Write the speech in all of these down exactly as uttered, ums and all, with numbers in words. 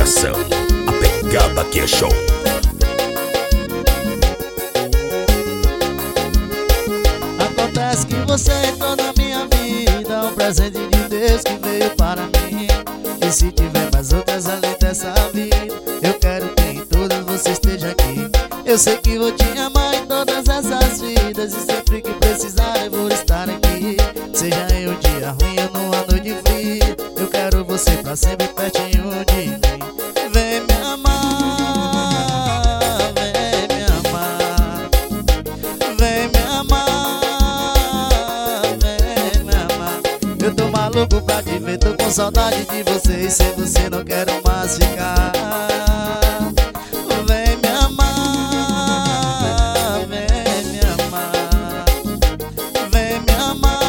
Pegação, a pegada que é show. Acontece que você entrou na minha vida, um presente de Deus que veio para mim. E se tiver mais outras além dessa vida, eu quero que em todas você esteja aqui. Eu sei que vou te amar em todas essas vidas, e sempre que precisar eu vou estar aqui. Seja em um dia ruim ou numa noite fria, eu quero você pra sempre pertinho de mim. Vem me amar, vem me amar, vem me amar, vem me amar. Eu tô maluco pra te ver, tô com saudade de você, e sem você não quero mais ficar. Vem me amar, vem me amar, vem me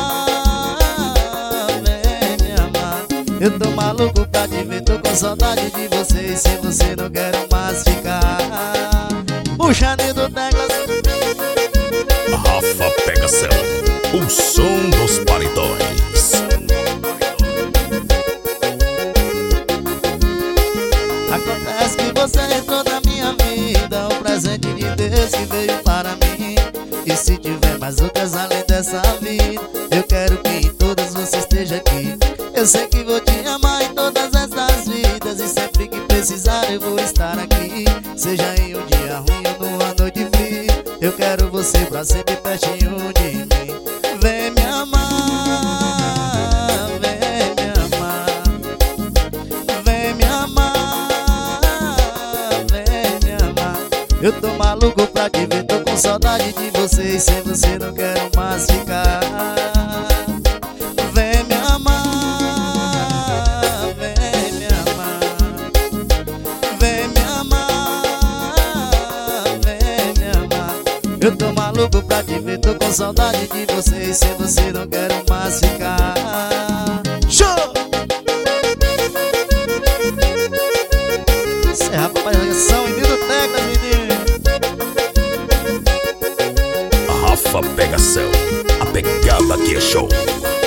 amar, vem me amar. Eu tô maluco pra te ver, tô com saudade de você, e sem você não quero mais ficar. Puxa do teclas. Rafa Pegação, o som dos paredões. Acontece que você entrou na minha vida, um presente de Deus que veio para mim. E se tiver mais outras além dessa vida, eu quero que em todas você esteja aqui. Eu sei que vou te amar em todas essas vidas, e sempre que precisar eu vou estar aqui. Seja em um dia ruim ou numa noite fria, eu quero você pra sempre pertinho de mim. Vem me amar, vem me amar, vem me amar, vem me amar. Eu tô maluco pra te ver, tô com saudade de você, e sem você não quero mais ficar. Vem me amar, vem me amar, vem me amar, vem me amar. Eu tô maluco pra te ver, tô com saudade de você, e sem você não quero mais ficar. Show! Isso é rapaz, são menino teclas, menino. Rafa Pegação, a pegada que é show.